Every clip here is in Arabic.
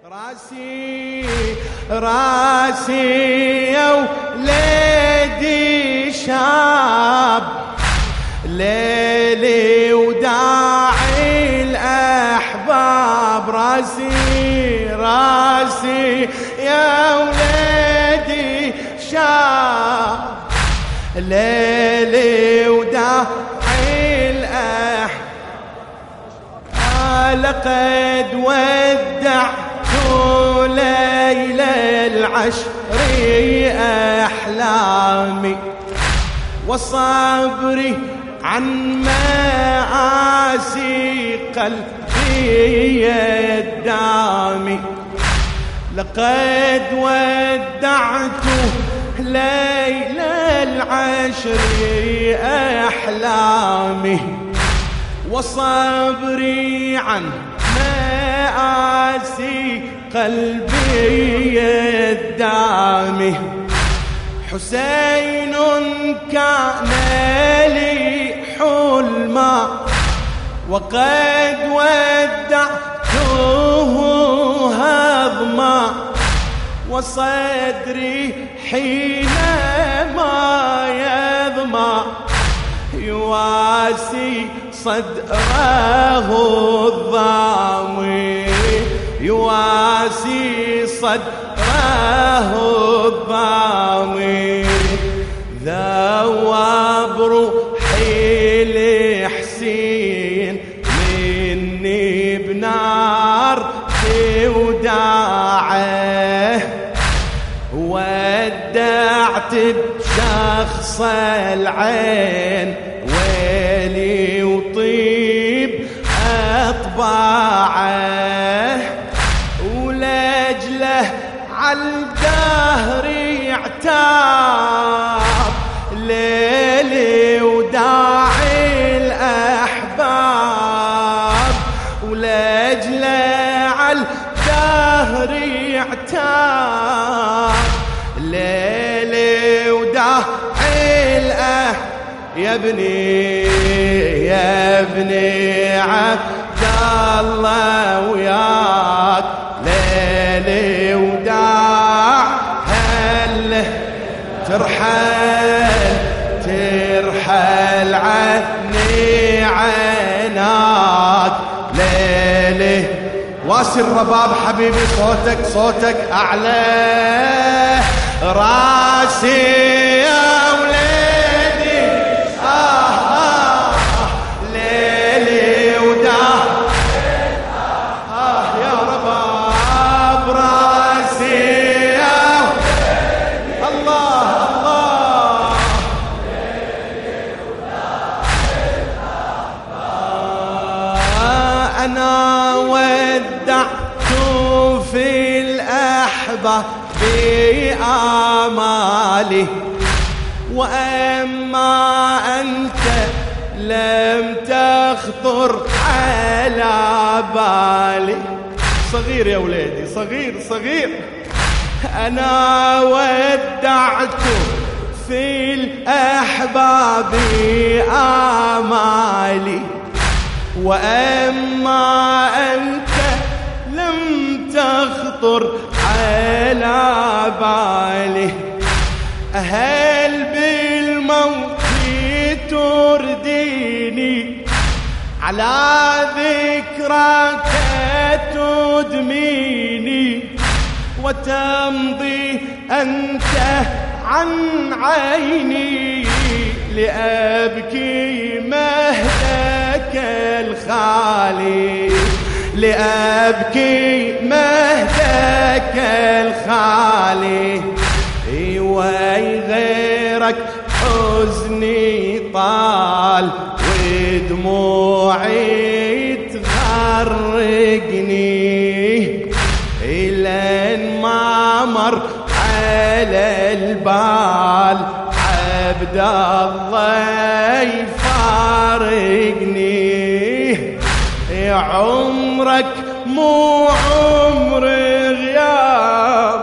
راسي يا وليدي شاب، ليلي وداعي الأحباب. راسي يا وليدي شاب، ليلي وداعي الأحباب. لقد ودعت ليلة العشر أحلامي، وصبري عن مآسي قلبي الدامي. لقد ودعت ليلة العشر أحلامي، وصبري عن مآسي قلبي الدامي. حسين كان لي حلما، وقد ودعته هضما، وصدري حينما يظما يواسي صدره الضامي، يواسي صدره الضامي. ذوب روحي لحسين مني بنار وداعه، ودعت بشخص العين ويلي وطيب أطباعه. ولجله عالدهر يعتاب، ليلي وداعي الأحباب. ولجله عالدهر يعتاب، ليلي وداعي الأحباب. يا ابني عبد الله وياك، ليلي وداع هل ترحل عني عناك. ليلي واسي الرباب حبيبي، صوتك أعلى. راسي يا وليدي ليلي وداع يا رباب. راسي يا الله أنا ودعت في الأحباب بآمالي، وأما أنت لم تخطر على بالي. صغير يا وليدي، صغير. أنا ودعت في الأحباب آمالي، وأما أنت لم تخطر على بالي. هل بالموت ترديني، على ذكراك تدميني، وتمضي أنت عن عيني، لأبكي مهدك الخالي، لأبكي مهدك الخالي. وغيرك حزني طال، ودموعي تغرقني، لين ما مر على البال عبد الله يفارقني. عمرك مو عمر غياب،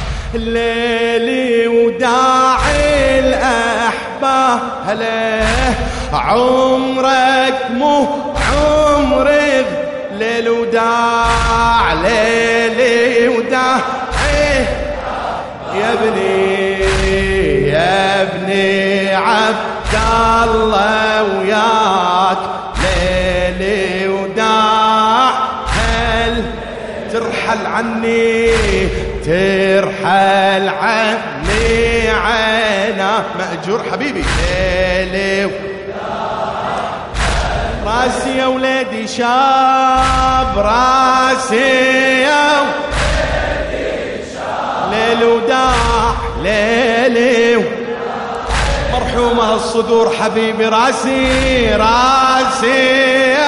ليلي وداعي الأحباب. هلا عمرك مو عمر ليل وداع، ليلي يا ابني عبد الله وياك ليلي وداع هل ترحل عني عينا مأجور حبيبي ليلي راسي يا ولادي شاب راسي يا ولادي شاب ليل وداع ليلي مرحومة الصدور حبيبي راسي يا ولادي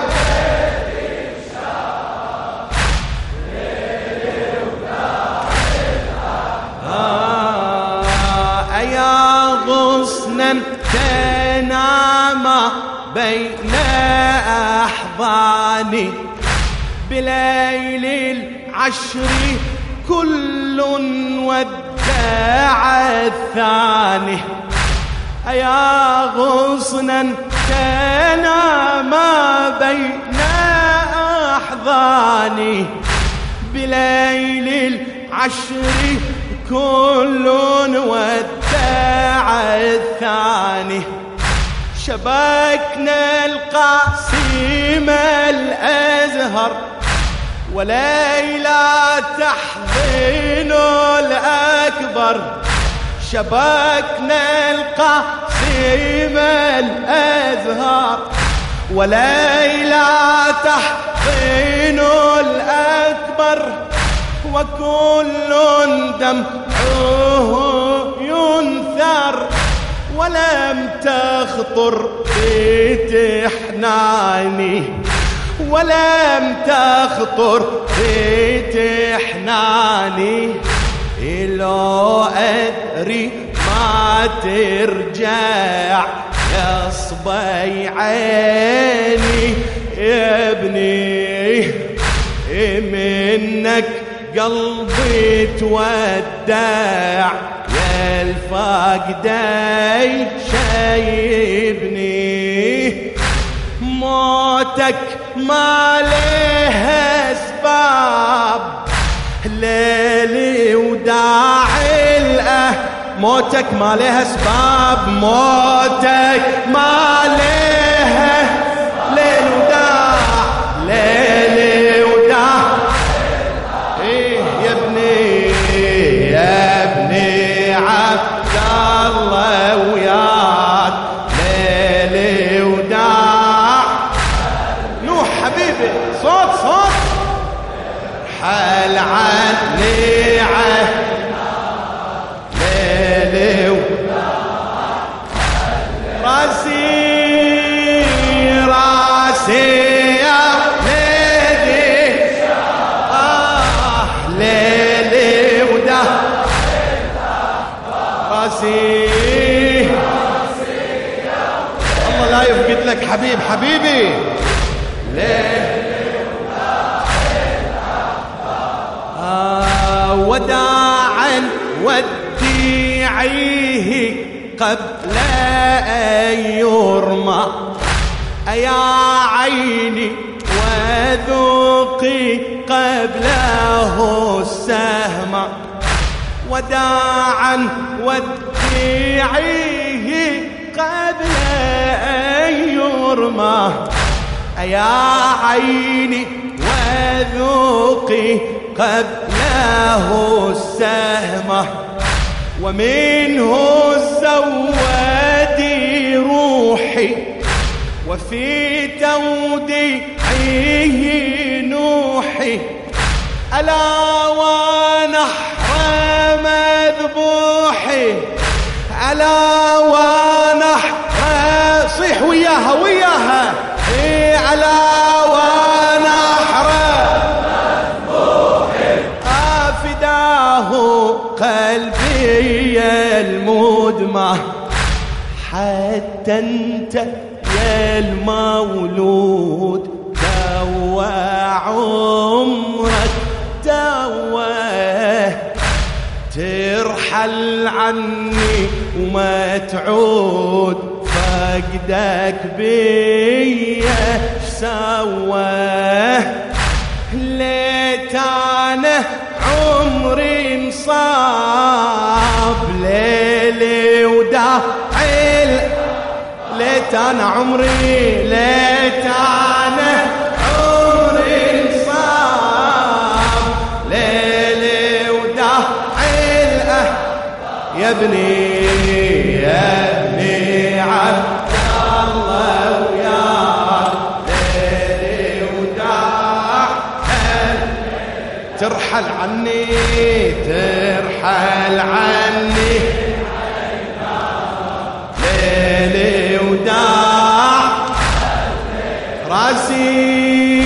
شاب ليلي وداع أيا غصنا تنام بين أحضاني بليل العشر كل وداع الثاني أيا غصنا تنام بين أحضاني بليل العشر كل وداع الثاني شبكنا القاسم الأزهر وليلى تحضن الأكبر شبكنا القاسم الأزهر وليلى تحضن الأكبر وكل دمعه ينثر ولم تخطر بتحناني ولم تخطر بتحناني لو أدري ما ترجع يا صبي عيني يا ابني منك قلبي تودع يا الفاقدي شايبني موتك ما لها اسباب ليلي وداعي موتك ما لها اسباب موتك ما لها ليل وداع ليلي وداع ايه يا ابني عبد الله وياك ليلي وداع نوح حبيبي صوت حل عني ليلي وداع راسي يا ليدي ليلي وداع راسي الله لا يفقد لك حبيبي وداعا وديعيه قبل أن يرمى أيا عيني وذوقي قبله السهم وداعا وديعيه قبل أن يرمى أيا عيني وذوقي قبله السهم ومنه الزواد روحي وفي توديعه نوحي ألا ونحر مذبوحي ألا ونحر صيح وياها ألا ونحر فداه قلبي المدمع حتى انت يا المولود دوا عمرك دوا ترحل عني وما تعود فقدك بيا سواه ليت انا عمري انصار ليت أنا عمري، ليت أنا عمري انصاب ليلي وداعي الأهل يا ابني عبد الله وياك ليلي وداعي ترحل عني ترحل عني ليلي وداع راسي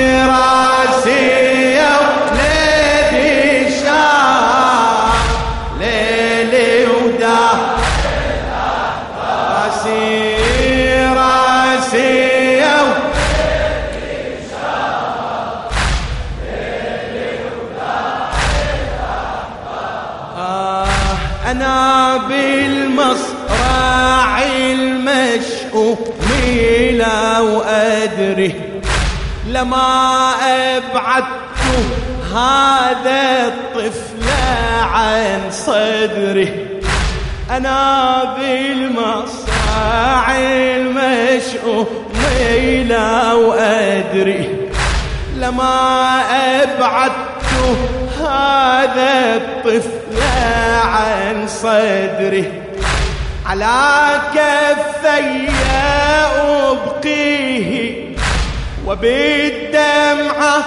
يا وليدي شاع ليلي وداع راسي يا وليدي شاع ليلي وداع أنا بالمصرع المشؤوم لو أدري لما أبعدت هذا الطفل عن صدري. أنا بالمصرع المشؤوم لو أدري لما أبعدت هذا الطفل عن صدري. على كفي أبقيه وبالدمعة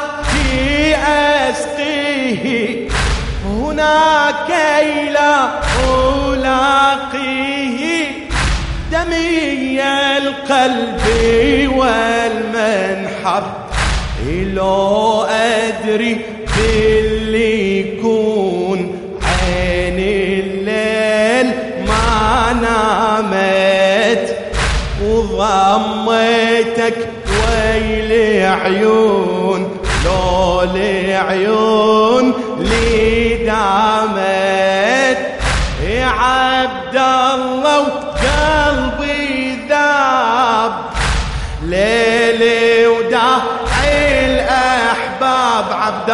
أسقيه هناك لا ألاقيه دمي القلب والمنحر لو أدري باللي يكون عين الليل ما نامت وضميتك ويلي عيون لو العيون لي دامت يا عبد الله وقلبي ذاب ليلي وداعي الأحباب عبد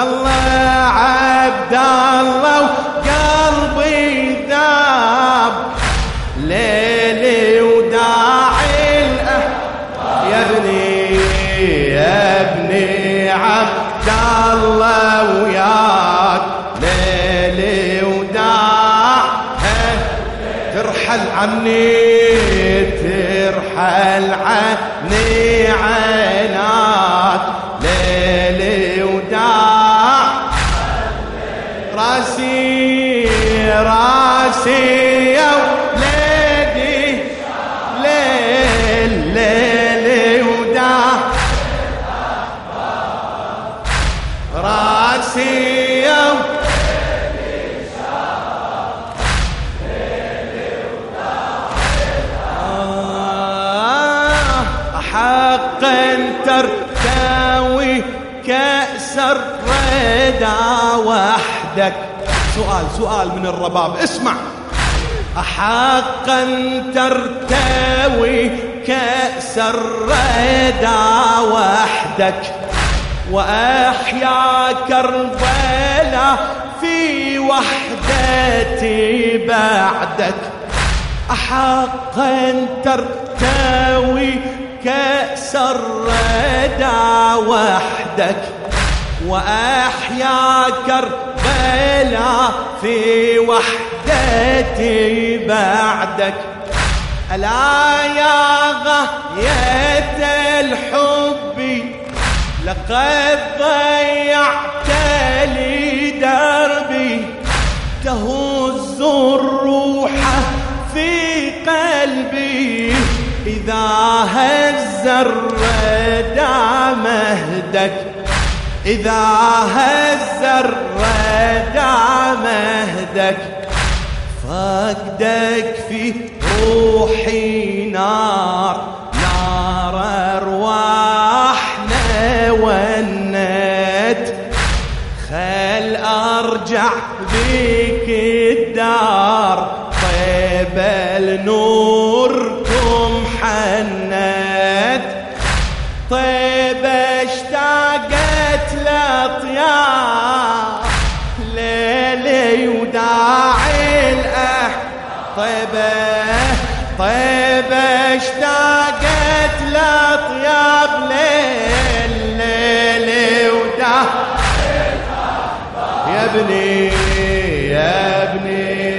الله وقلبي ذاب ليلي وداعي الأحباب يا ابني عبد الله وياك ليلي وداع ترحل عني عيناك ليلي وداع راسي يا وليدي ليلي وداع راسي يا وليدي ليلي وداع حقا ترتوي كأس الردى وحدك. سؤال من الرباب اسمع. أحقا ترتوي كأس الردى وحدك وأحيا كربلاء في وحدتي بعدك. أحقا ترتوي كأس الردى وحدك وأحيا كربلاء في وحدتي بعدك. ألا يا غاية الحب لقد ضيعت لي دربي تهز الروح في قلبي إذا هز الردى مهدك. إذا هز الردى مهدك فقدك في روحي نار أرواحنا ونت. خل أرجع بك الدار طيب نوركم حنت. طيب اشتاقت لطيار ليلي وداعي الأح طيبة طيبة اشتاقت لأطياب ليل ليل وداه يا ابني يا ابني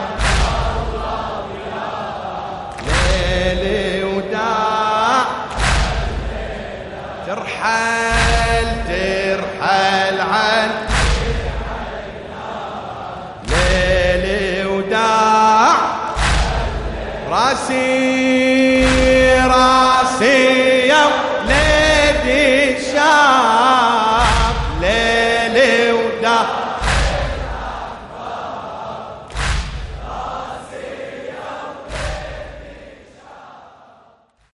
ليل وداع ترحل ترحل عن ليل وداع راسي